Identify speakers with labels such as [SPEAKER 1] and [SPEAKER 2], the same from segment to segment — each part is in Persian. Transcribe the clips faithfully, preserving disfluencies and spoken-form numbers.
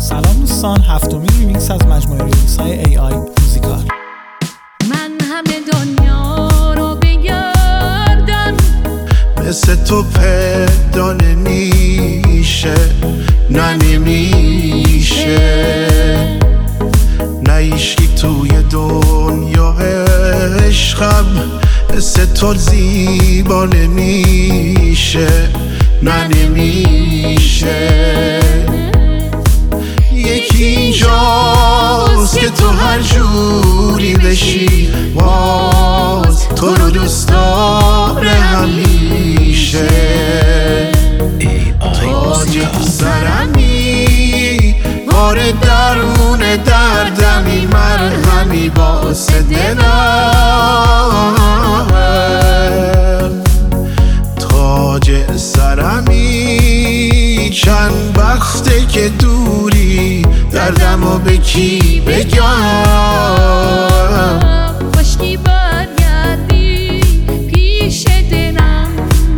[SPEAKER 1] سلام دوستان، هفتمین ریمیکس از مجموعه ریمیکس های ای آی موزیکال.
[SPEAKER 2] من همه دنیا رو بگردم،
[SPEAKER 3] مثل تو پیدا نمیشه، نه نمیشه، نه ایشکی توی دنیا عشقم مثل تو زیبا نمیشه، نه نمیشه. یکی اینجاست که تو هر جوری بشی باز تو رو دوست داره همیشه. تاج سرمی وارد درون دردمی، مرهمی واسه دلم. تاج سرمی چند وقته که دوری، دردمو به کی بگم؟
[SPEAKER 2] کاشکی برگردی پیش دلم،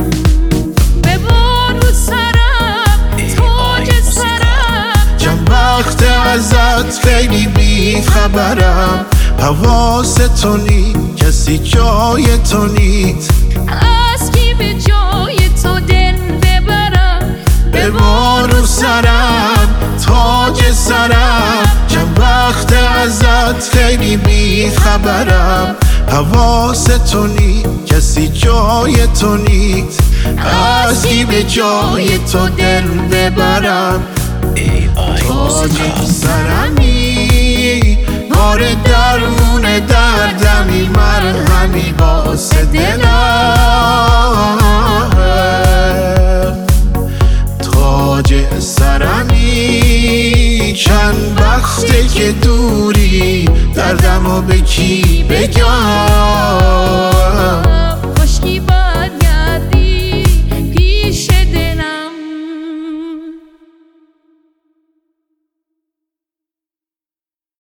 [SPEAKER 2] ببار رو سرم تاج سرم.
[SPEAKER 3] چند وقت ازت خیلی بی خبرم، حواس تو نی، کسی جای تو نیست.
[SPEAKER 2] از کی به جای تو دل ببرم؟
[SPEAKER 3] ببار رو سرم تاج سرم. چند وقت ازت خیلی بی خبرم، حواس تو نی، کسی جای تو نیست. از کی به جای تو دل ببرم؟ تاج سرمی وارد درون دردمی، مرهمی واسه دلم. تاج سرمی چند وقته که دوری، دردمو به کی بگم؟